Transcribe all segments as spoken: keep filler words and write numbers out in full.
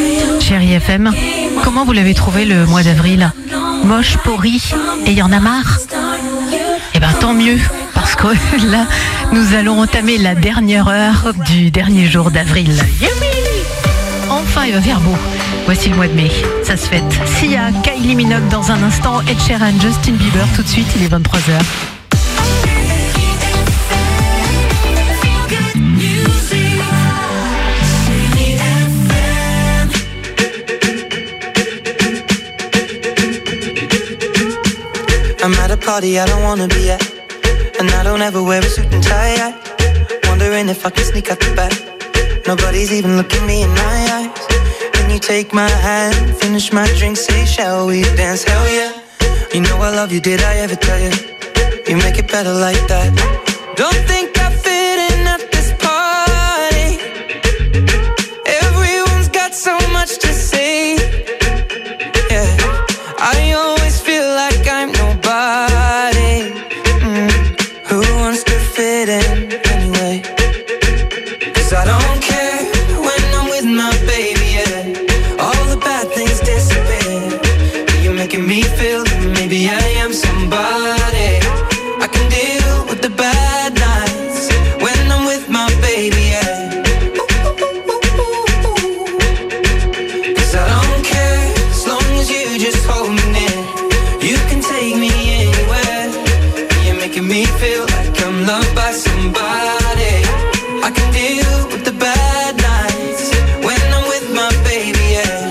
Chérie F M, comment vous l'avez trouvé le mois d'avril? Moche, pourri, et il y en a marre? Eh bien tant mieux, parce que là, nous allons entamer la dernière heure du dernier jour d'avril. Enfin, il va faire beau. Voici le mois de mai, ça se fête. Sia, Kylie Minogue dans un instant, Ed Sheeran, Justin Bieber, tout de suite, il est vingt-trois heures. I'm at a party I don't wanna be at, and I don't ever wear a suit and tie yet. Wondering if I can sneak out the back. Nobody's even looking me in my eyes. Can you take my hand, finish my drink, say shall we dance? Hell yeah. You know I love you, did I ever tell you? You make it better like that. Don't think I fit in at this party. Everyone's got so much to say. Yeah, I always feel like I'm nobody. Mm. Who wants to fit in anyway? Cause I don't care when I'm with my baby, yeah. All the bad things disappear. You're making me feel that maybe I am somebody. I can deal with the bad nights when I'm with my baby, yeah. Cause I don't care as long as you just hold me near. You can take me anywhere. You're making me feel like I'm loved by somebody. I can deal with the bad nights when I'm with my baby, yeah.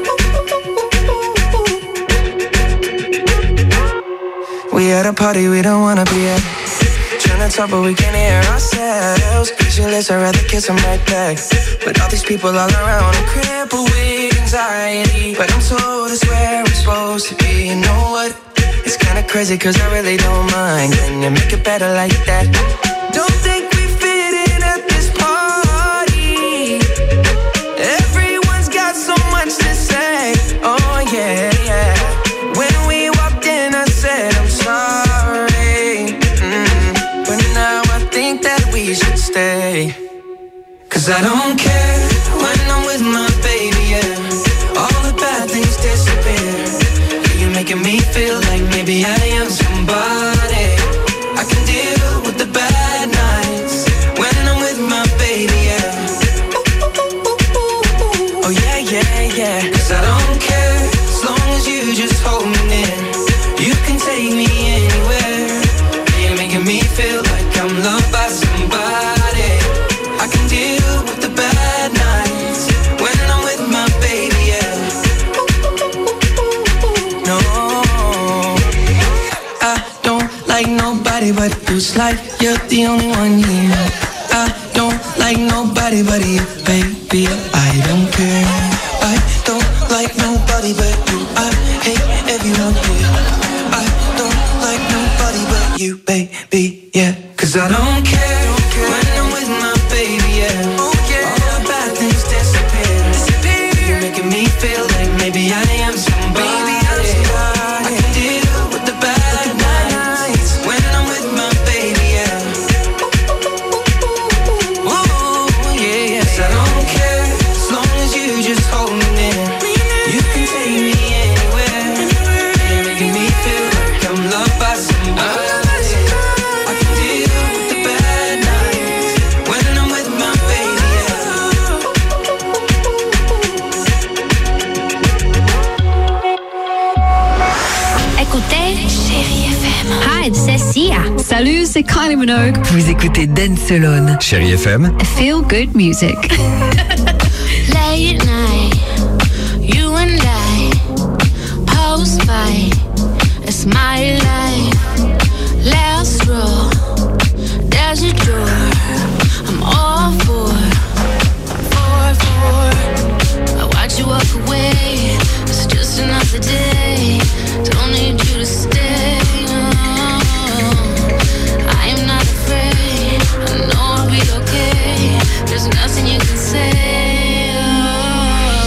We at a party we don't wanna be at. Trying to talk but we can't hear ourselves. Pictureless, I'd rather kiss them right back. But all these people all around, I'm crippled with anxiety. But I'm told it's where I'm supposed to be. You know what? It's kinda crazy cause I really don't mind. Can you make it better like that? Don't think we fit in at this party. Everyone's got so much to say. Oh yeah, yeah. When we walked in I said I'm sorry, mm. But now I think that we should stay. Cause I don't care when I'm with my baby, yeah. All the bad things disappear. You're making me feel like maybe I am somebody. I can deal with the bad nights when I'm with my baby, yeah. Oh yeah, yeah, yeah. Cause I don't care as long as you just hold me near. You can take me anywhere. You're making me feel like I'm loved by somebody. I can deal with the bad nights when I'm with my baby, yeah. No, I don't like nobody but you. It's like you're the only one here. I don't like nobody but you, baby. I don't care. I don't like nobody but you. I hate everyone here. I don't like nobody but you, baby, yeah. Cause I don't care when I'm with my baby, yeah. All the bad things disappear. You're making me feel like maybe I am somebody. I can deal with the bad nights when I'm with my baby, yeah. Ooh, yeah, yes, I don't care as long as you just hold me near. You can take me anywhere. You're making me feel like I'm loved by somebody. I can deal with the bad nights when I'm with my baby, yeah. Écoutez Chérie F M. Hi, c'est Sia. Salut, c'est Kylie Minogue. Vous écoutez Dance Alone. Chérie F M. Feel good music. Late night, you and I, post fight, it's my life. Last row, there's a door. I'm all for, for, for. I watch you walk away. It's just another day. Don't need you to stay. No. I am not afraid. I know I'll be okay. There's nothing you can say. Oh.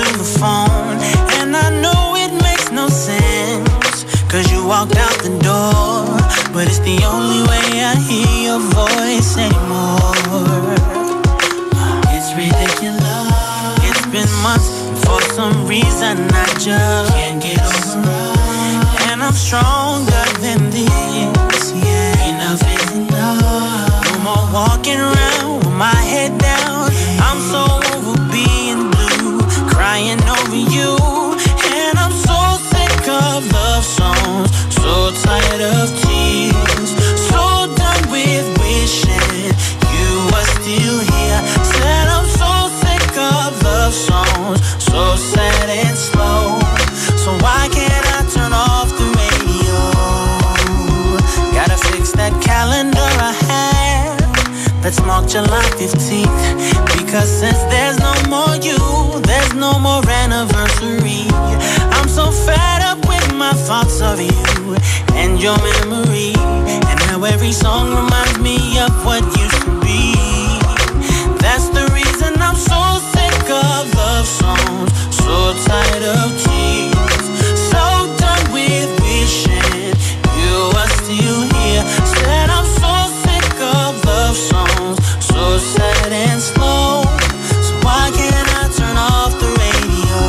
to the phone, and I know it makes no sense, cause you walked out the door, but it's the only way I hear your voice anymore. It's ridiculous. It's been months, and for some reason I just can't get over it. And I'm stronger than this, yeah. Enough is enough. No more walking around with my head down. I'm so over being blue, crying over you. And I'm so sick of love songs, so tired of tears, so done with wishing you were still here. Said I'm so sick of love songs, so sad and slow. So why can't I turn off the radio? Gotta fix that calendar I had that's marked July fifteenth, because since there's no more you, there's no more anniversary. I'm so fed up with my thoughts of you and your memory, and how every song reminds me of what used to be. That's the reason I'm so sick of love songs, so tired of tears, so done with wishing you were still here. Said I'm so sick of love songs, so sad and slow. So why can't I turn off the radio?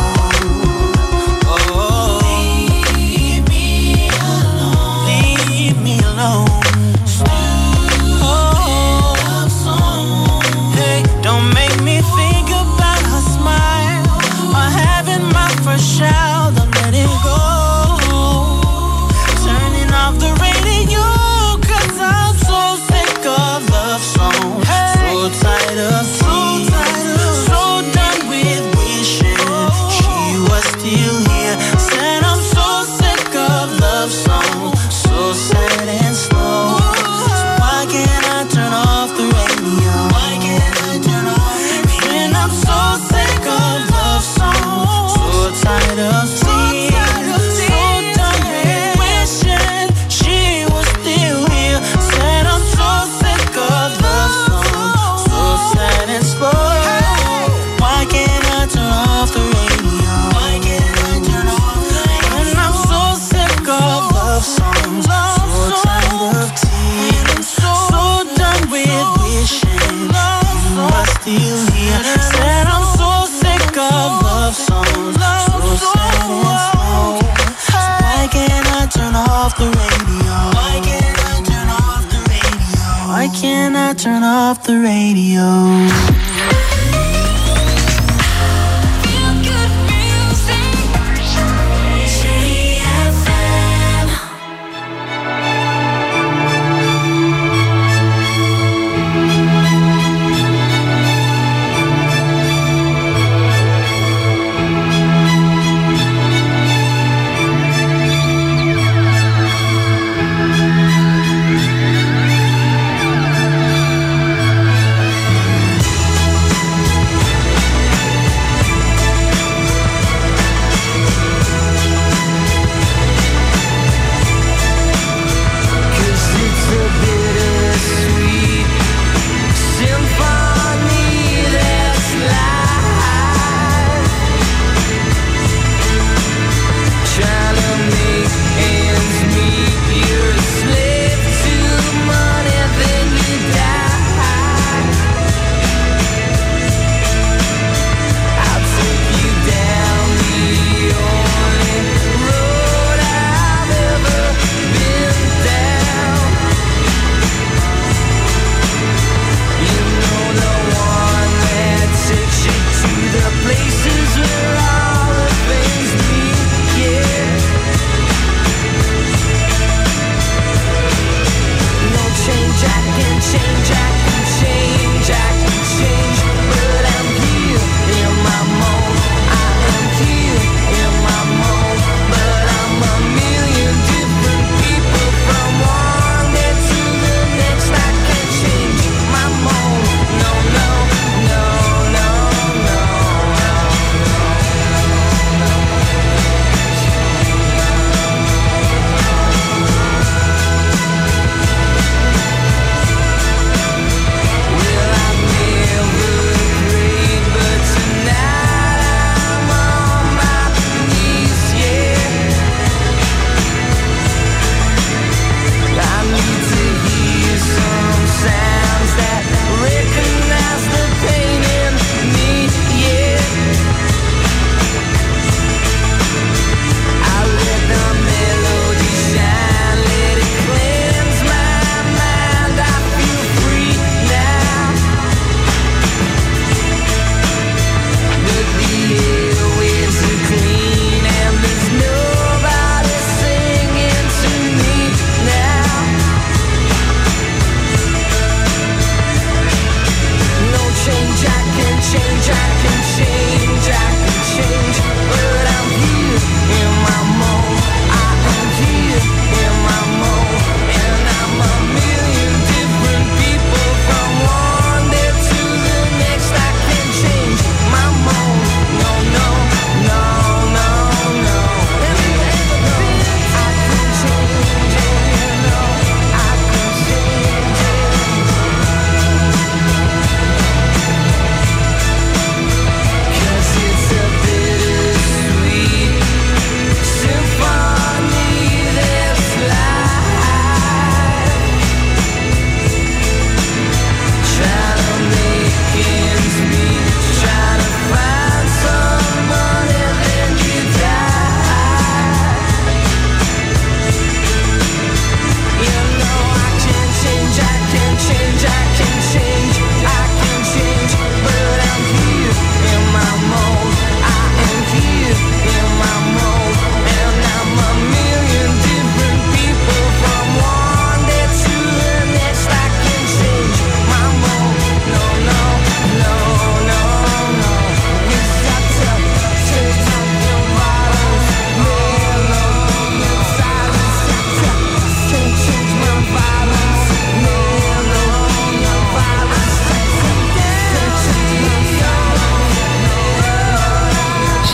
Oh, leave me alone, leave me alone. Don't make me think about her smile, or having my first child. I'm letting go, turning off the radio, cause I'm so sick of love songs, so tired of tears, so done with wishing she was still here. Said I'm so sick of love songs, so sad and slow. So why can't I turn off the radio? Why can't I turn off? I'm so sick of love songs, so tired of tears, so done with wishing she was still here. Said I'm so sick of love songs, so sad and slow. Why can't I turn off the radio? Why can't I turn off the radio? And I'm so sick of love songs, so tired of tears, so done with wishing you were still here. Said I'm so sick of love songs, so sad and slow. So why can't I turn off the radio? Why can't I turn off the radio? Why can't I turn off the radio?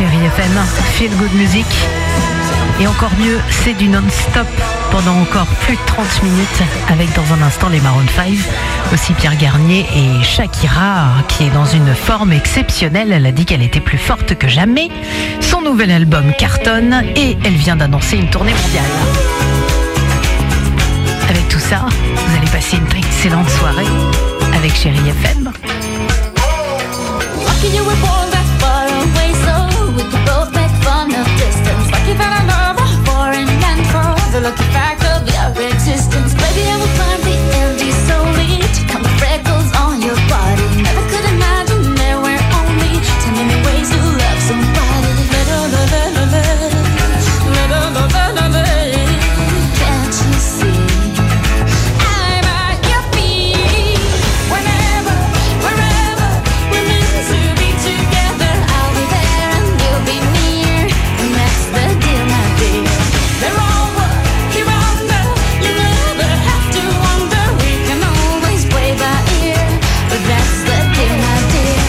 Chérie F M, Feel Good Music. Et encore mieux, c'est du non-stop pendant encore plus de trente minutes avec dans un instant les Maroon cinq, aussi Pierre Garnier et Shakira qui est dans une forme exceptionnelle. Elle a dit qu'elle était plus forte que jamais. Son nouvel album cartonne et elle vient d'annoncer une tournée mondiale. Avec tout ça, vous allez passer une excellente soirée avec Chérie F M. Lucky you were born that far away, so we could both make fun of distance. Lucky that I love a foreign land for the lucky fact of your existence. Baby, I will climb the Andes solely to count the freckles on your body. Never could imagine there were only ten million ways to love somebody. Can't you see? I'm at your feet. Whenever, wherever we're meant to be together, I'll be there and you'll be near, and that's the deal, my dear. They're over, you're under, you never have to wonder. We can always play by ear, but that's the deal, my dear.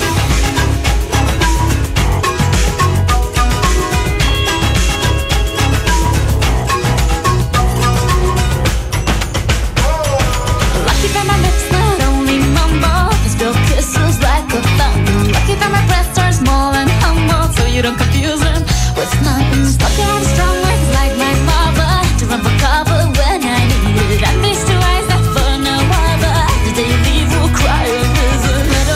Lucky that my lips not only mumble, they spill kisses like a thunder. Lucky that my breasts are small and humble, so you don't confuse them with numbers. Lucky I have strong legs like my mother to run for cover when I need it. And these two eyes that for no other, the day you leave will cry a river.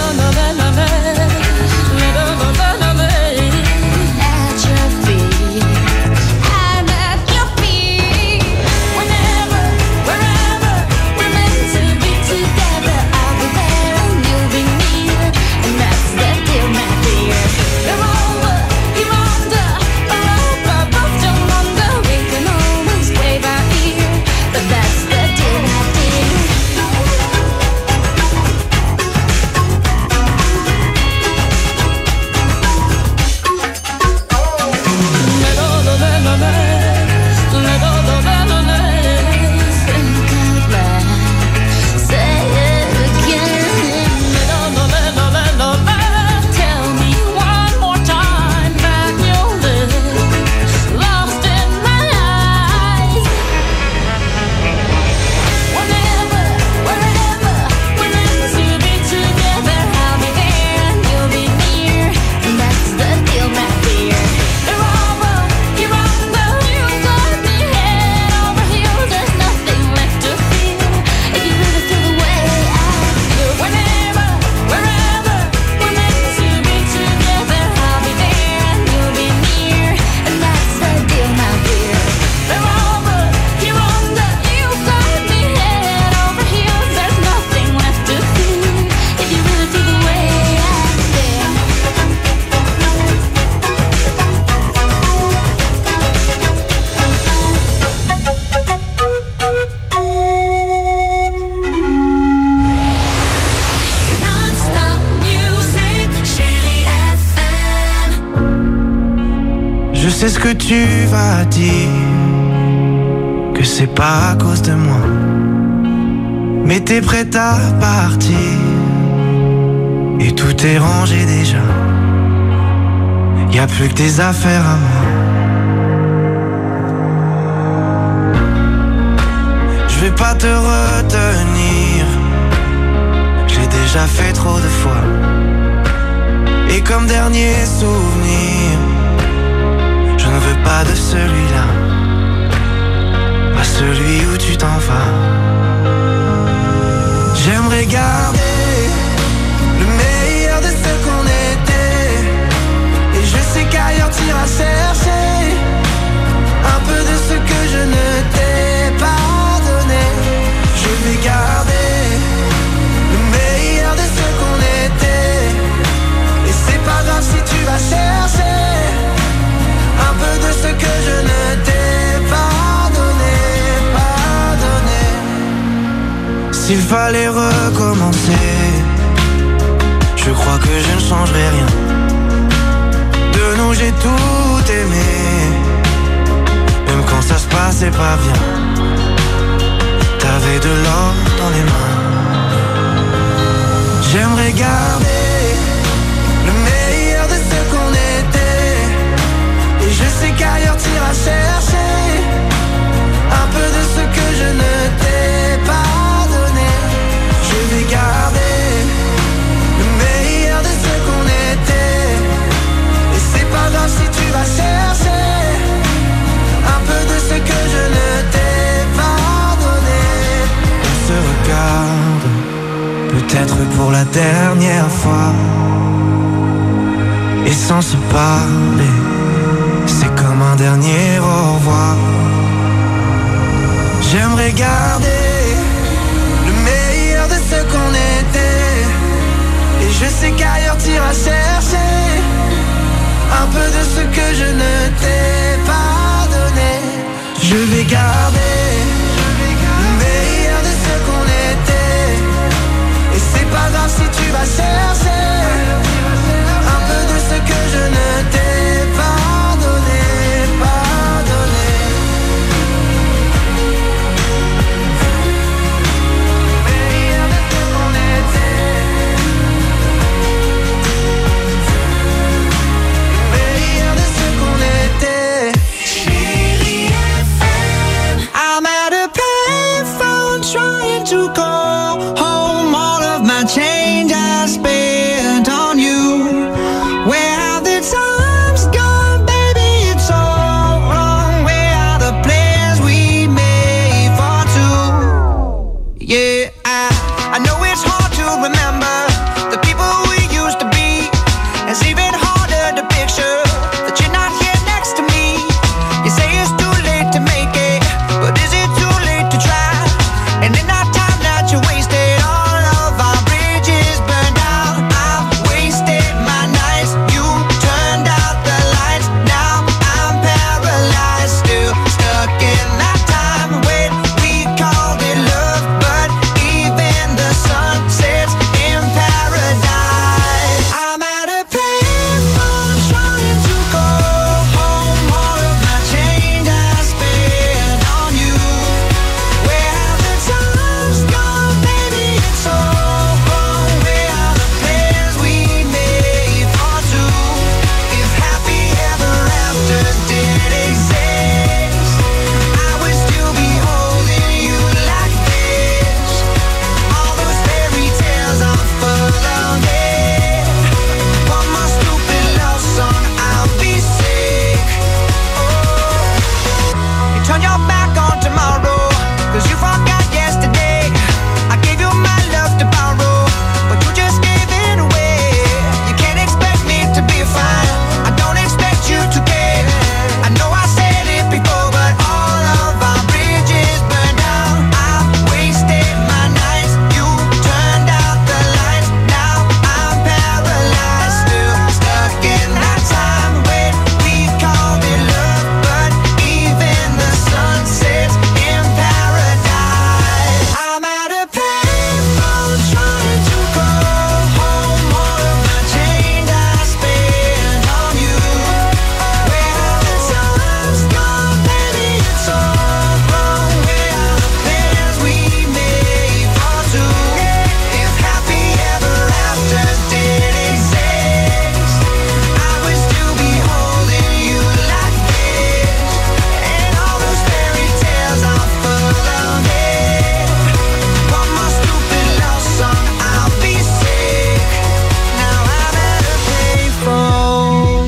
At your feet, I'm at your feet. Whenever, wherever we're meant to be together, I'll be there and you'll be near, and that's the deal, my dear. They're over, you're under, a rope above don't wonder. We can always play by ear, but that's the deal, my dear. Think out loud, say it again. Tell me one more time that you'll live lost in my eyes. Whenever, wherever we're meant to be together, I'll be there and you'll be near, and that's the deal, my dear. They're over, you're under, you got me head over heels. There's nothing left to feel if you really feel the way I feel. Whenever, wherever we're meant to be together, I'll be there and you'll be near, and that's the deal, my dear. They're over, you're under, you got me head over heels. There's nothing left to feel if you really feel the way I feel. Non-stop music, Chérie F M. Je sais ce que tu vas dire, que c'est pas à cause de moi, mais t'es prête à partir, et tout est rangé déjà. Y a plus que tes affaires à moi. Je vais pas te retenir, j'ai déjà fait trop de fois, et comme dernier souvenir, je ne veux pas de celui-là, pas celui où tu t'en vas. J'aimerais garder le meilleur de ce qu'on était, et je sais qu'ailleurs t'iras chercher un peu de ce que je ne t'ai pas donné. Je vais garder le meilleur de ce qu'on était, et c'est pas grave si tu vas chercher un peu de ce que je ne t'ai pas donné, pas donné. S'il fallait recommencer, je crois que je ne changerai rien. De nous j'ai tout aimé, même quand ça se passait pas bien. T'avais de l'or dans les mains. J'aimerais garder le meilleur de ce qu'on était, dernière fois. Et sans se parler, c'est comme un dernier au revoir. J'aimerais garder le meilleur de ce qu'on était. Et je sais qu'ailleurs t'iras chercher un peu de ce que je ne t'ai pas donné. Je vais garder le meilleur de ce qu'on était. Et c'est pas grave si tu vas chercher un peu de ce que je ne t'ai pas donné, pas donné. Meilleur de ce qu'on était. Meilleur de ce qu'on était. Chérie F M. I'm at a payphone trying to call home all of my change I spent on you. Where have the times gone, baby? It's all wrong. Where are the plans we made for two? Yeah, I, I know it's hard to remember the people we used to be. It's even harder to picture that you're not here next to me. You say it's too late to make it, but is it too late to try? And in that time that you wasted, all of our bridges burned out. I've wasted my nights, you turned out the lights. Now I'm paralyzed, still stuck in that time when we called it love. But even the sun sets in paradise. I'm at a payphone trying to call home all of my change I spent on you. Where have the times gone, baby? It's all wrong. Where are the plans we made for two? If happy ever after did exist, I would still be holding you like this. All those fairy tales are full of it. One more stupid love song, I'll be sick. Oh, you turn your back on tomorrow, cause you forgot yesterday. I gave you my love to borrow, but you just gave it away. You can't expect me to be fine, I don't expect you to care. I know I said it before, but all of our bridges burned down. I've wasted my nights, you turned out the lights. Now I'm paralyzed, still stuck in that time when we called it love. But even the sun sets in paradise. I'm at a payphone trying to call home all of my change I spent on you. Where have the times gone, baby? It's all wrong. Where are the plans we made for two? If happy ever after did exist, I would still be holding you like this. And all those fairy tales are full of it. One more stupid love song, I'll be sick. Now I'm at a payphone.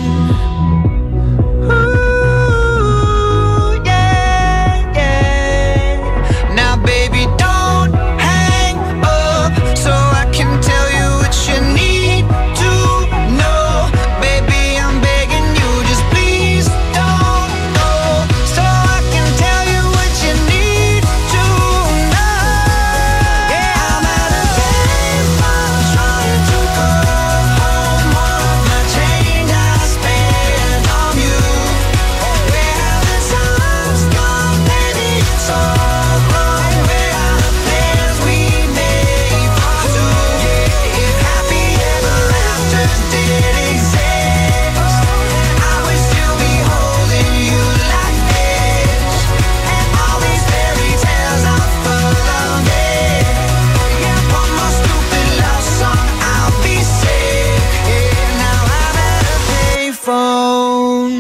Ooh, yeah, yeah. Now baby, don't hang up so I can tell you what you need to know. Baby, I'm begging you, just please don't go, so I can tell you what you need to know. Yeah, I'm at a payphone trying to call home all of my change I spent on you. Where have the times gone, baby? It's all wrong. Where are the plans we made for two? If happy ever after did exist, I would still be holding you like this. And all these fairy tales are full of it. Yeah, one more stupid love song, I'll be sick. Yeah, now I'm at a payphone.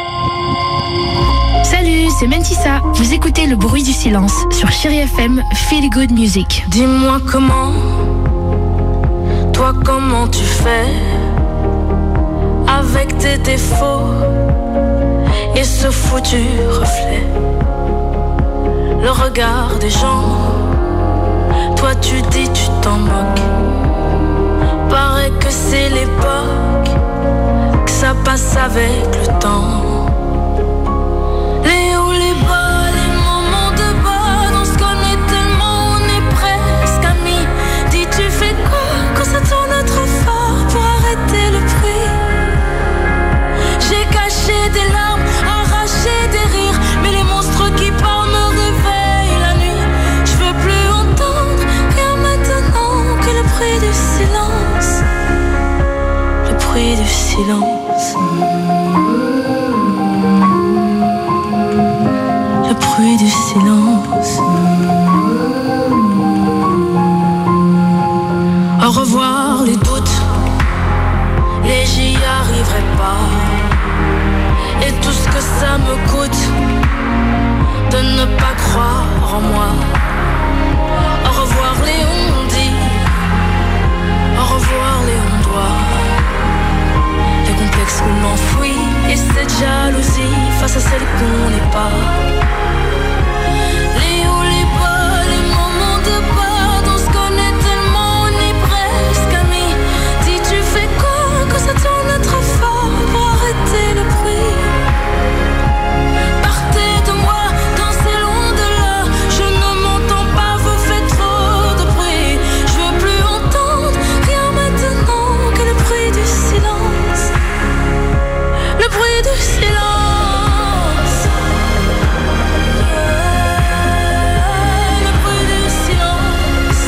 Salut, c'est Mentissa. Vous écoutez Le Bruit du Silence sur Chérie F M, Feel Good Music. Dis-moi comment, toi comment tu fais avec tes défauts et ce foutu reflet. Le regard des gens, toi tu dis tu t'en moques. Paraît que c'est l'époque, que ça passe avec le temps. Les hauts, les bas, les moments de bas, on se connaît tellement, on est presque amis. Dis, tu fais quoi quand ça tourne trop fort pour arrêter le bruit? J'ai caché des larmes, arraché des rires, mais les monstres qui parlent me réveillent la nuit. Je veux plus entendre rien maintenant que le bruit du silence. Le bruit du silence. Le bruit du silence. Au revoir les doutes, et j'y arriverai pas. Et tout ce que ça me coûte de ne pas croire en moi. Au revoir les on-dit, au revoir les on-doit. Les complexes qu'on enfouit et cette jalousie face à celle qu'on n'est pas. Les hauts, les bas, les moments de bas, on se connaît tellement, on est presque amis. Dis, tu fais quoi quand ça tourne trop fort pour arrêter le bruit? Partez de moi, dansez loin de là. Je ne m'entends pas, vous faites trop de bruit. Je veux plus entendre rien maintenant que le bruit du silence. Le bruit du silence. Le bruit du silence.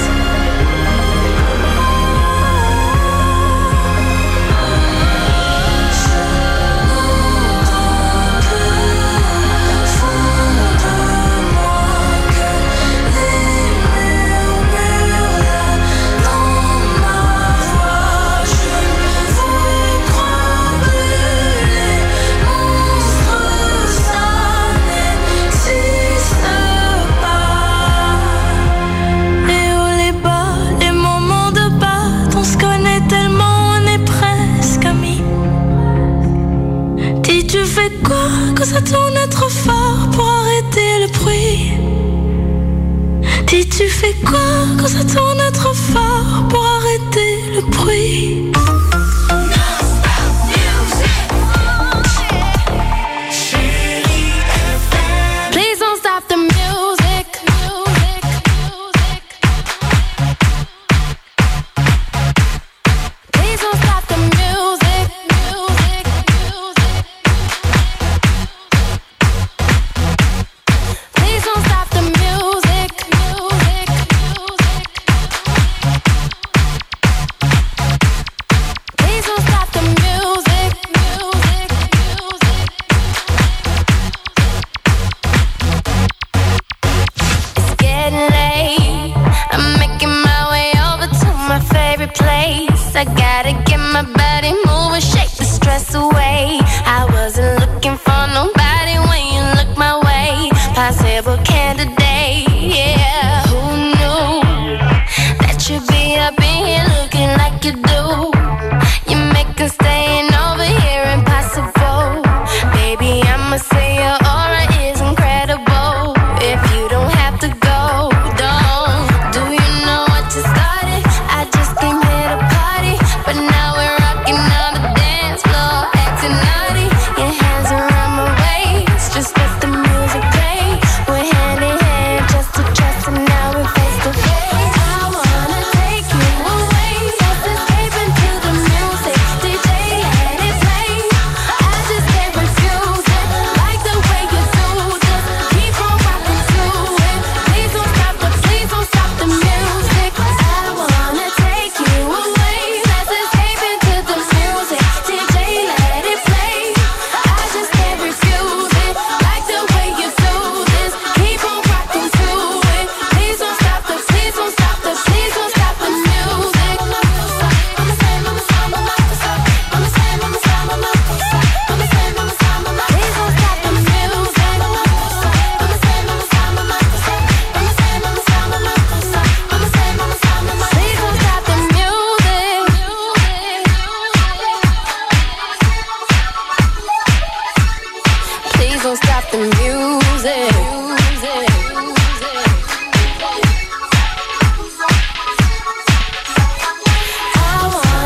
Tu fais quoi quand ça tourne trop fort pour arrêter le bruit? Dis, tu fais quoi quand ça tourne trop fort pour arrêter le bruit? Please don't stop the music. Please don't stop the music. Please don't stop the music. Please don't stop the music. It's getting late. I'm making my way over to my favorite place. I gotta get my body moving, shake the stress away. I wasn't looking for nobody when you look my way. Possible candidate, yeah. Who knew that you'd be up in here looking like you do? You make us staying over here impossible. Baby, I'ma say your aura is incredible. If you don't have to go, don't. Do you know what you started? I just came here to party, but now we're rocking on the dance floor, acting naughty. Your hands around my waist, just let the music play. We're hand in hand, just to trust, and now we're face to face. I wanna take you away, let's escape into the music. D J, let it play. I just can't refuse it, like the way you do this. Keep on rocking to it. Please don't stop the, please don't stop the music. I wanna take you away, let's escape into the music. D J, let it play. I just can't refuse it, like the way you do this. Keep on rocking to it. Please don't stop the, please don't stop the, please don't stop the music. I'ma say, I'ma say, I'ma say, I'ma say, I'ma say, I'ma say, I'ma say, I'ma say, I'ma say. Please don't stop the music. I'ma say, I'ma say, I'ma say, I'ma say, I'ma say, I'ma say, I'ma say, I'ma say. Please don't stop the music. Please don't stop the music. I wanna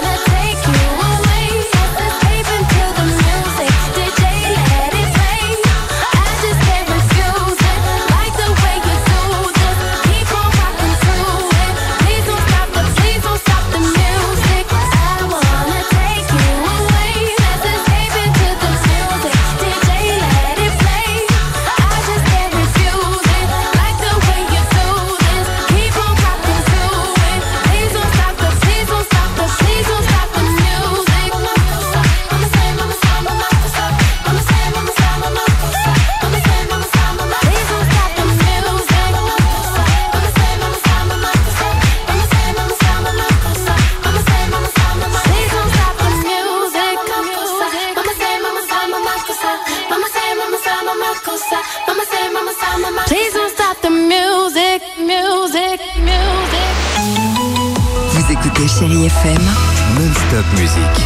Please don't stop the music, music, music. Vous écoutez Chérie F M, non-stop musique.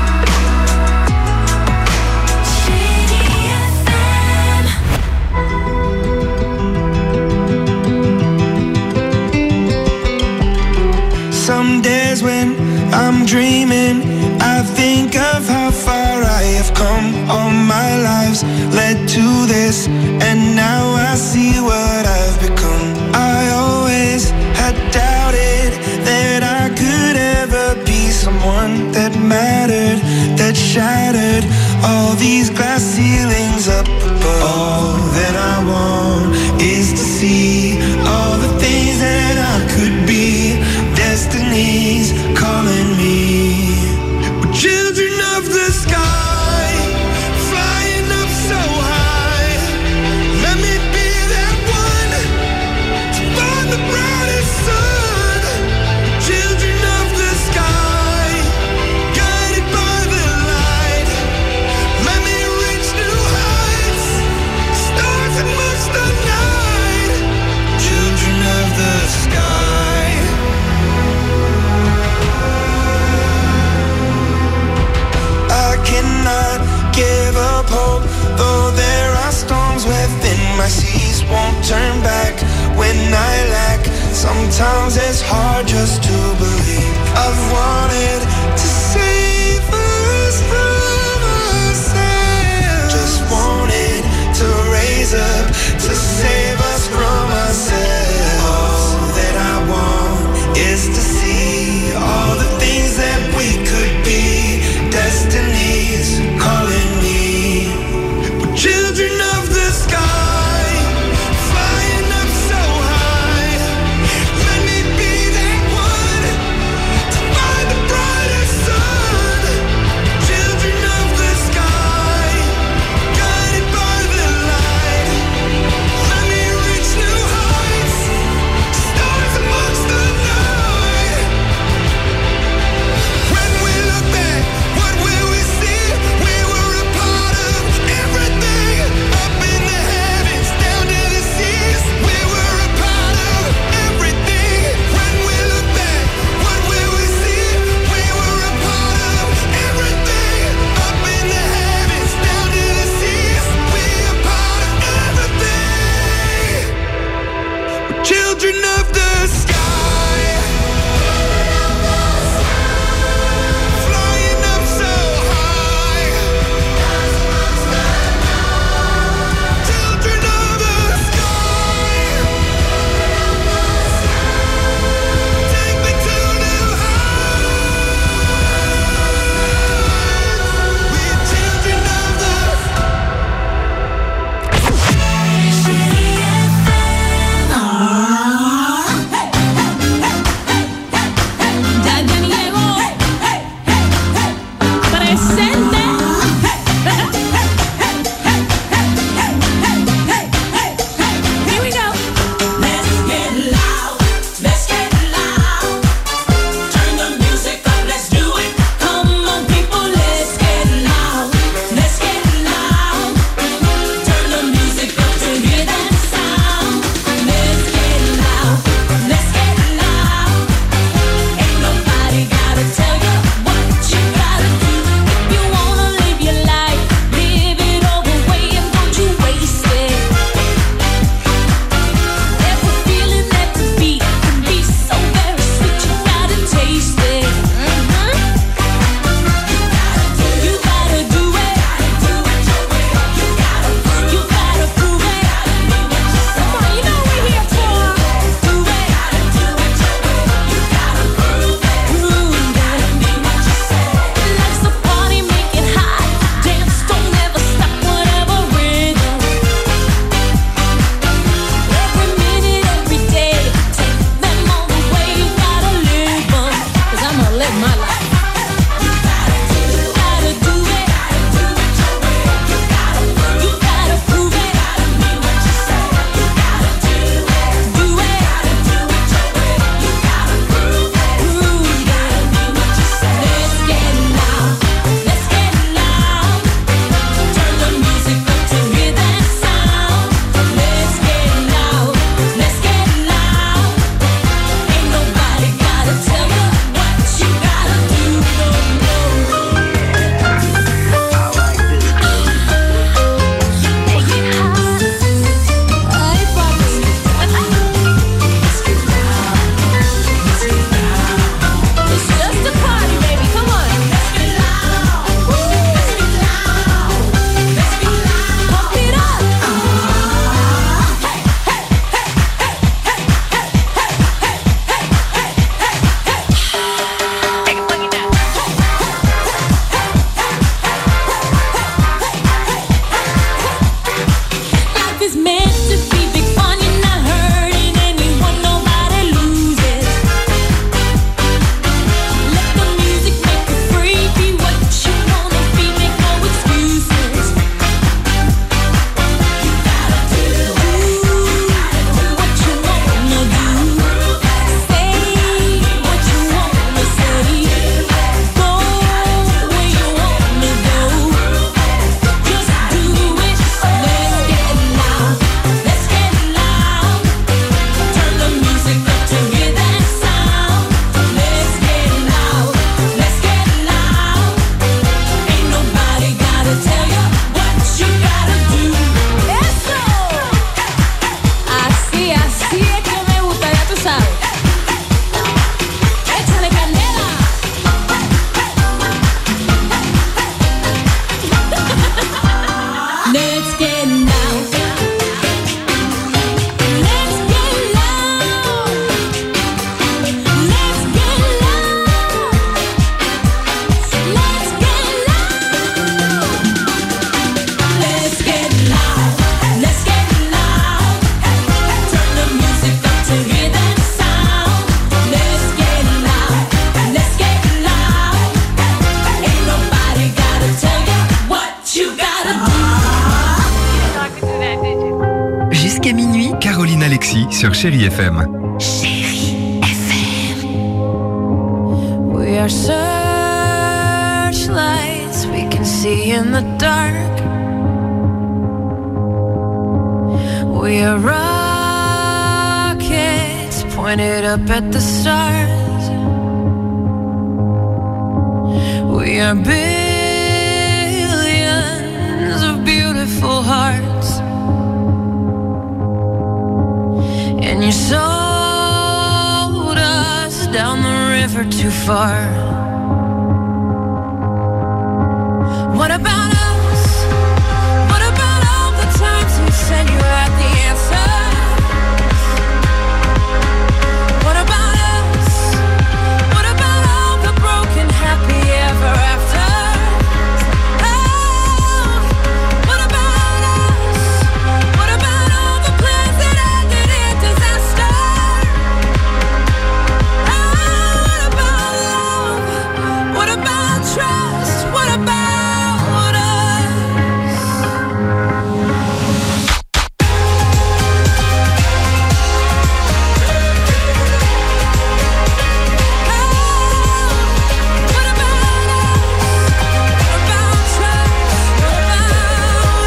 Some days when I'm dreaming, I think of how far I have come. All my lives led to this, and now I see what I've become. I always had doubted that I could ever be someone that mattered, that shattered all these glass ceilings up above. All that I want is to see all the things that I could be. Destiny's calling me. We're children of the sky, flying up so high. Let me be that one to find the brightest sun. Children of the sky, guided by the light. Let me reach new heights, stars amongst the night. Children of the sky. Cannot give up hope, though there are storms within my seas. Won't turn back when I lack. Sometimes it's hard just to believe. I've wanted to save us from ourselves. Just wanted to raise up to save us from ourselves. All that I want is to see all the things that we could be. Destiny's calling me. We're children of the sky, flying up so high. Let me be that one to find the brightest sun. it's meant to be big fun. You're not hurting anyone, nobody loses. Let the music make you free. Be what you wanna be, make no excuses. You gotta do what you wanna do. Say what you wanna say. Go where you wanna go. Just do it. Let's get loud. Let's get loud. Turn the music up to hear that sound. Let's get loud. Let's get loud. Ain't nobody gotta tell you what you gotta do. Eso. Así, así es que me gusta, ya tú sabes. Échale canela. Let's get loud. Let's get loud. Let's get loud. Let's get loud. Let's get loud. Let's get loud. Turn the music up to hear that sound. Let's get loud. Let's get loud. Ain't nobody gotta tell you what you gotta do. Jusqu'à minuit, Caroline Alexis sur Chérie F M. We are searchlights we can see in the dark. We are rockets pointed up at the stars. We are billions of beautiful hearts. And you sold us down the river too far. What about us? What about all the times you said you had the answer? What about us? What about all the broken happy ever after? Oh, what about us? What about all the plans that ended in disaster? Oh, what about love? What about trust? What about us? What about us? What about trust? What about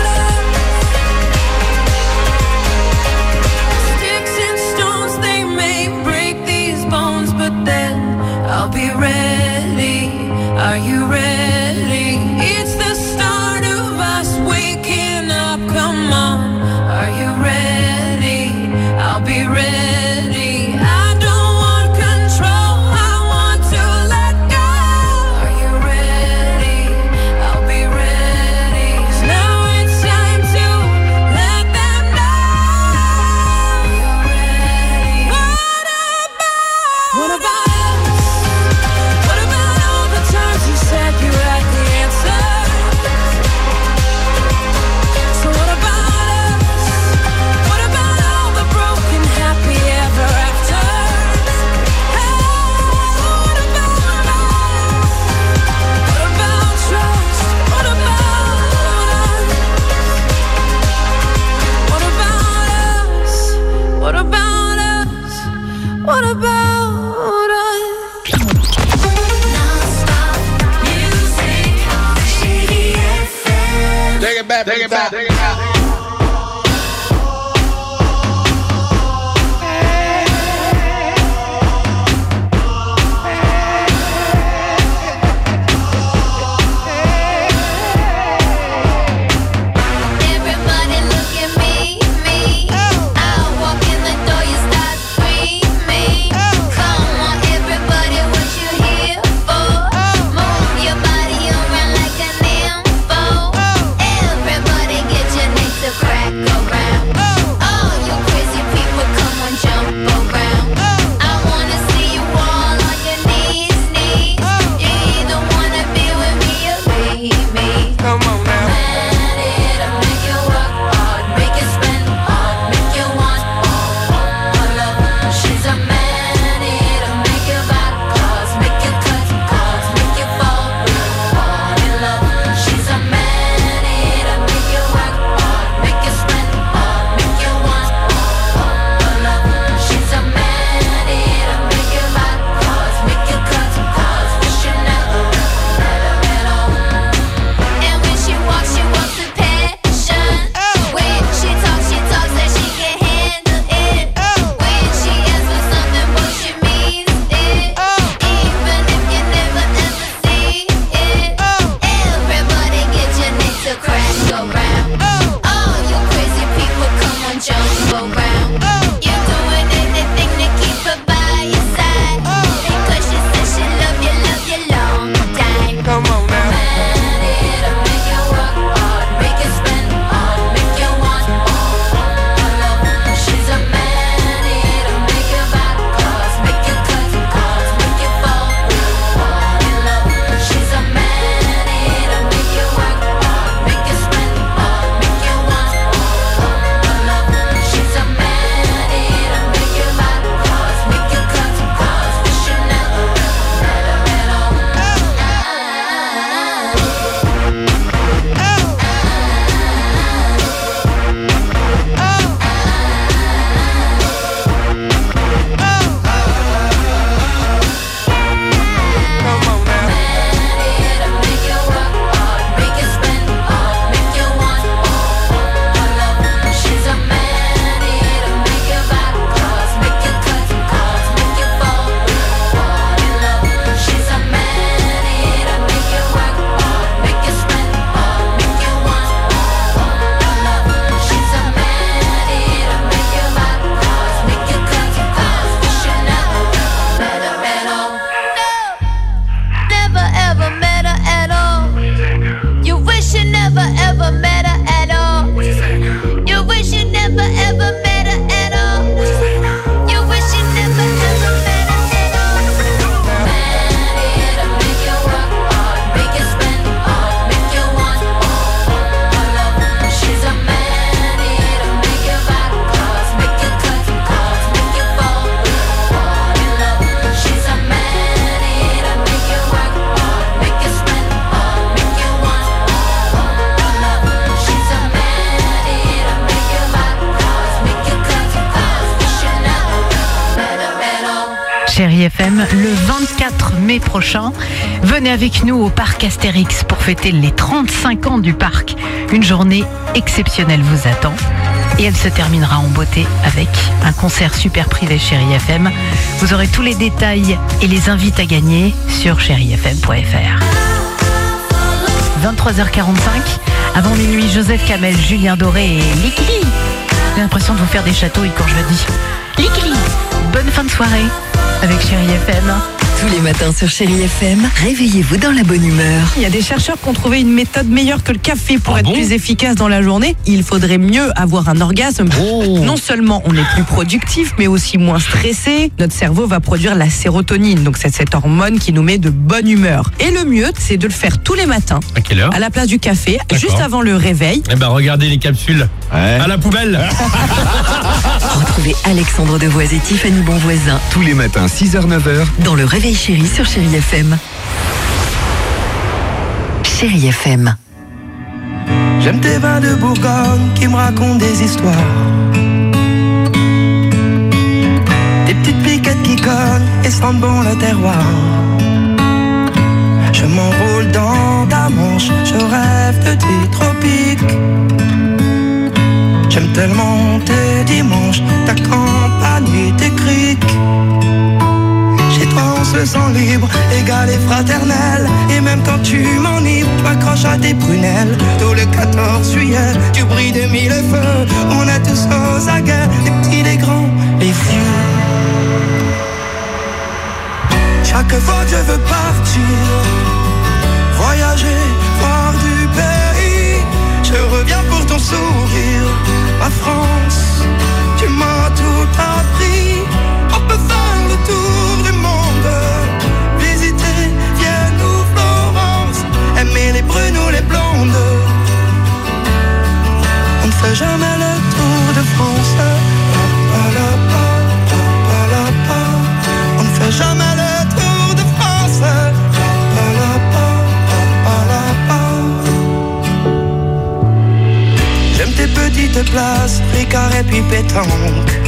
us? Sticks and stones, they may break these bones, but then I'll be ready. Are you ready? It's the start of us waking up. Come on, are you ready? I'll be ready. I don't want control, I want to let go. Are you ready? I'll be ready. 'Cause now it's time to let them know. Are you ready? What about? What about us? What about all the times you said you had the answer? So what about us? What about all the broken happy ever after? Oh, what about us? What about trust? What about us? What about us? What about us? What about us? Non-stop music, Chérie F M. Take it back, take it back, take it back. Everybody look at me, me. I walk in the door, you start screaming. Come on, everybody, what you here for? Move your body around like a nympho. Everybody get your Chérie F M, le vingt-quatre mai prochain. Venez avec nous au parc Astérix pour fêter les trente-cinq ans du parc. Une journée exceptionnelle vous attend. Et elle se terminera en beauté avec un concert super privé Chérie F M. Vous aurez tous les détails et les invites à gagner sur chérie f m point f r. vingt-trois heures quarante-cinq, avant minuit, Joseph Kamel, Julien Doré et Likli. J'ai l'impression de vous faire des chatouilles quand je le dis. Likli, bonne fin de soirée avec Chérie F M. Tous les matins sur Chérie F M, réveillez-vous dans la bonne humeur. Il y a des chercheurs qui ont trouvé une méthode meilleure que le café pour Ah être bon plus efficace dans la journée. Il faudrait mieux avoir un orgasme. Oh. Non seulement on est plus productif, mais aussi moins stressé. Notre cerveau va produire la sérotonine, donc c'est cette hormone qui nous met de bonne humeur. Et le mieux, c'est de le faire tous les matins, À quelle heure à la place du café, D'accord. juste avant le réveil. Eh ben regardez les capsules. Ouais. À la poubelle. Retrouvez Alexandre Devoise et Tiffany Bonvoisin Tous les matins, six heures neuf heures. dans le Réveil Chéri sur Chérie F M. Chérie F M. J'aime tes vins de Bourgogne qui me racontent des histoires. Des petites piquettes qui cognent et sentent bon le terroir. Je m'enroule dans ta manche, je rêve de tes tropiques. J'aime tellement tes dimanches, ta campagne et tes criques. Chez toi on se sent libre, égal et fraternel. Et même quand tu m'enivres, tu accroches à tes prunelles. Tout le quatorze juillet, tu brilles de mille feux. On est tous aux aguets, les petits, les grands, les vieux. Chaque fois que je veux partir, voyager, voir du pays, je reviens pour ton sourire. Ma France, tu m'as tout appris. On peut faire le tour du monde, visiter Vienne ou Florence, aimer les brunes ou les blondes. On ne fait jamais le tour de France. Pa, la, pa, pa, pa, la, pa. On ne fait jamais le tour de France. Pa, la, pa, pa, pa, la, pa. J'aime tes petites places, Ricard et puis pétanque.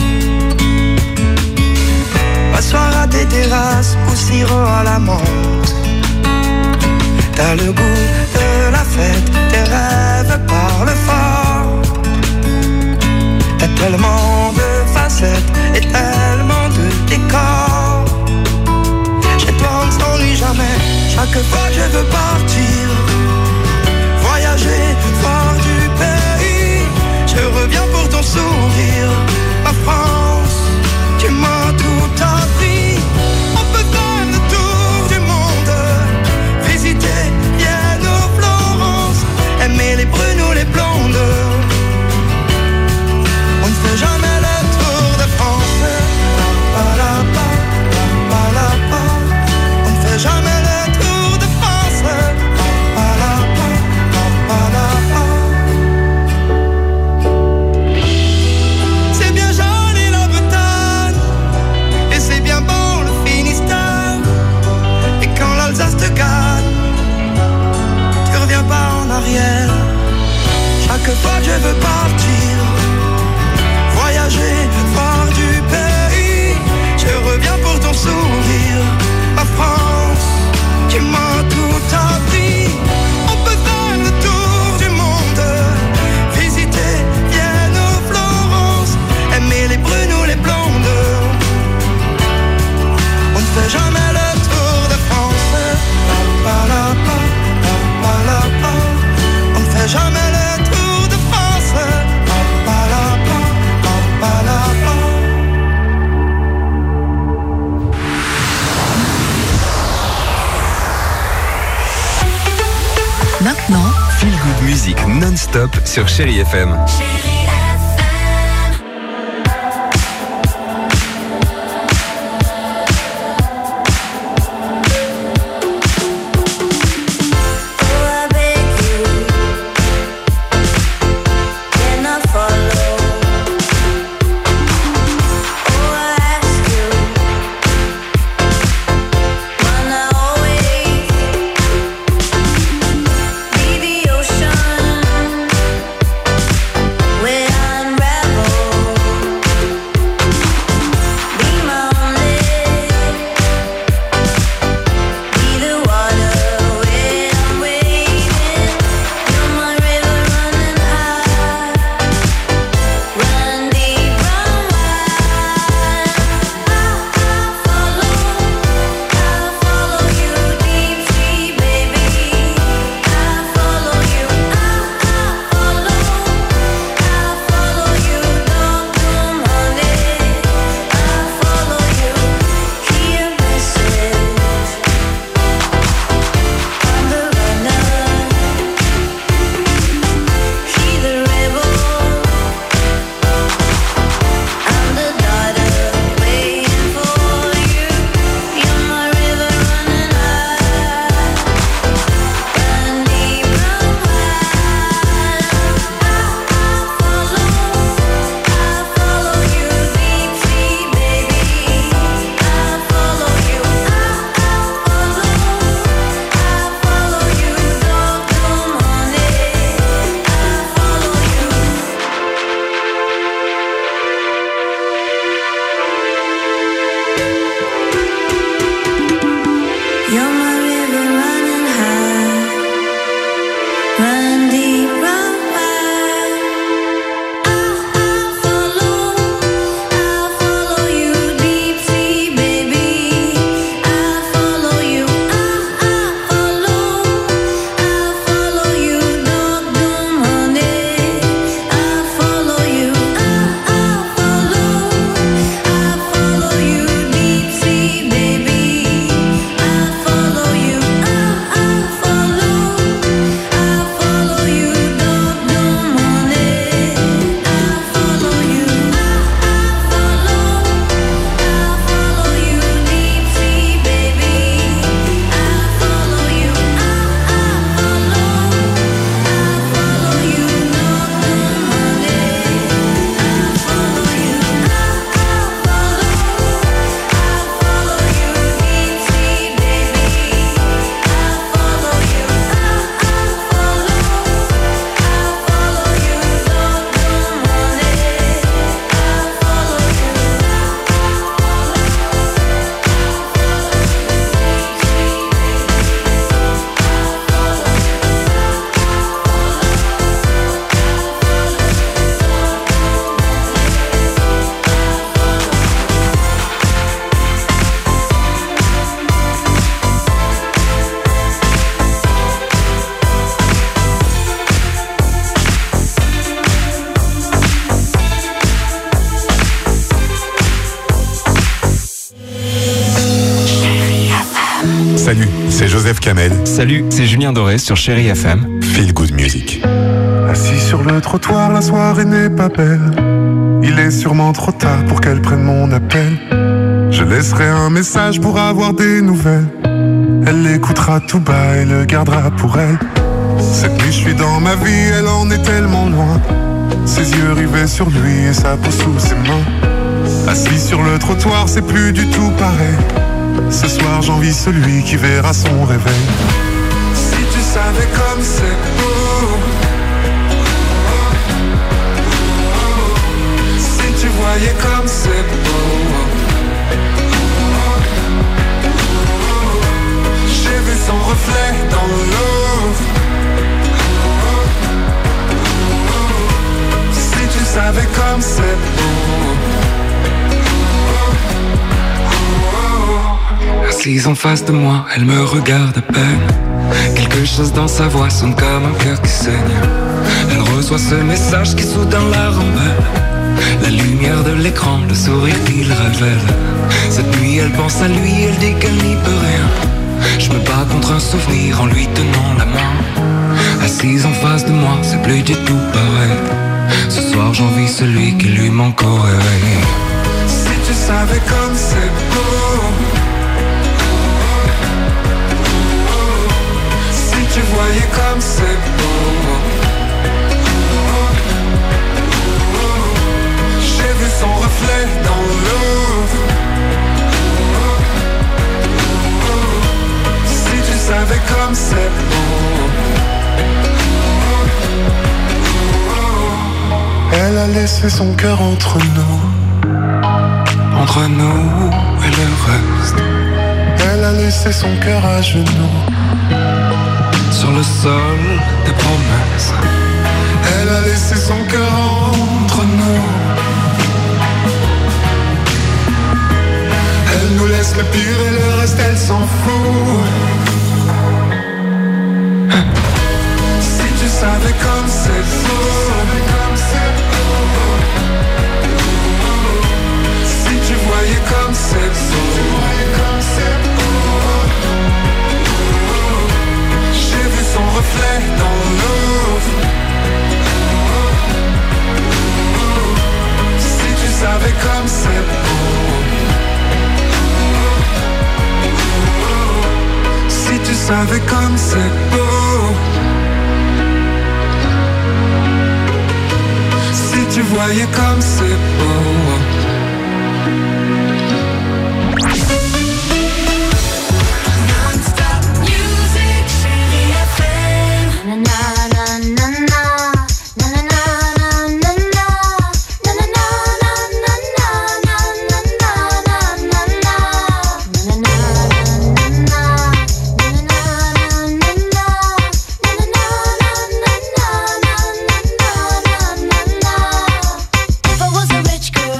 M'asseoir à tes terrasses ou sirop à la menthe. T'as le goût de la fête, tes rêves parlent fort. T'as tellement de facettes et tellement de décors. Chez toi on ne s'ennuie jamais, chaque fois que je veux partir, voyager, voir du pays, je reviens pour ton sourire. Ma France, tu m'as tout appris. On peut faire le tour du monde, visiter Vienne ou Florence, aimer les brunes ou les blondes. On ne fait jamais le tour de France. Pa, la, pa, pa, la, pa. On ne fait jamais le tour de France. Pa, la, pa, pa, la, pa. C'est bien joli la Bretagne, et c'est bien bon le Finistère. Et quand l'Alsace te gagne, tu reviens pas en arrière. Chaque fois que je veux partir, voyager, voir du pays, je reviens pour ton sourire. Ma France, tu m'as tout appris. On peut faire le tour du monde, visiter Vienne ou Florence, aimer les brunes ou les blondes. On ne fait jamais le tour de France. Pa, la, pa, pa, pa, la, pa. On ne fait jamais le tour de France. Pa, la, pa, pa, pa, la, pa. Maintenant, Feel Good Music non-stop sur Chérie F M. Ocean, where Salut, c'est Joseph Kamel. Salut, c'est Julien Doré sur Chérie F M. Feel Good Music. Assis sur le trottoir, la soirée n'est pas belle. Il est sûrement trop tard pour qu'elle prenne mon appel. Je laisserai un message pour avoir des nouvelles. Elle l'écoutera tout bas et le gardera pour elle. Cette nuit je suis dans ma vie, elle en est tellement loin. Ses yeux rivés sur lui et sa peau sous ses mains. Assis sur le trottoir, c'est plus du tout pareil. Ce soir j'envie celui qui verra son réveil. Si tu savais comme c'est beau, si tu voyais comme c'est beau. J'ai vu son reflet dans l'eau. Si tu savais comme c'est beau. Assise en face de moi, elle me regarde à peine. Quelque chose dans sa voix sonne comme un cœur qui saigne. Elle reçoit ce message qui soudain la rembelle. La lumière de l'écran, le sourire qu'il révèle. Cette nuit elle pense à lui, elle dit qu'elle n'y peut rien. Je me bats contre un souvenir en lui tenant la main. Assise en face de moi, c'est plus du tout pareil. Ce soir j'envie celui qui lui manque au réveil. Si tu savais comme c'est beau. Si tu voyais comme c'est beau. J'ai vu son reflet dans l'eau. Si tu savais comme c'est beau. Elle a laissé son cœur entre nous. Entre nous et le reste. Elle a laissé son cœur à genoux. Sur le sol des promesses. Elle a laissé son cœur entre nous. Elle nous laisse le pire et le reste elle s'en fout. Si tu savais comme c'est beau. Si tu voyais comme c'est beau. J'ai vu son reflet dans l'eau. Si tu savais comme c'est beau. Si tu savais comme c'est beau. Si tu voyais comme c'est beau. If I was a rich girl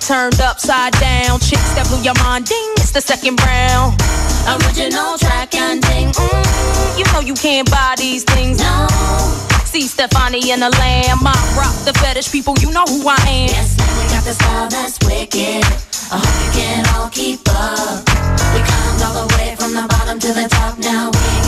turned upside down. Chicks that blew your mind, ding, it's the second round. Original track and ding, mm, you know you can't buy these things. No. See Stefani and the Lamb, I rock the fetish people, you know who I am. Yes, man, we got the style that's wicked. I hope you can all keep up. We climbed all the way from the bottom to the top. Now we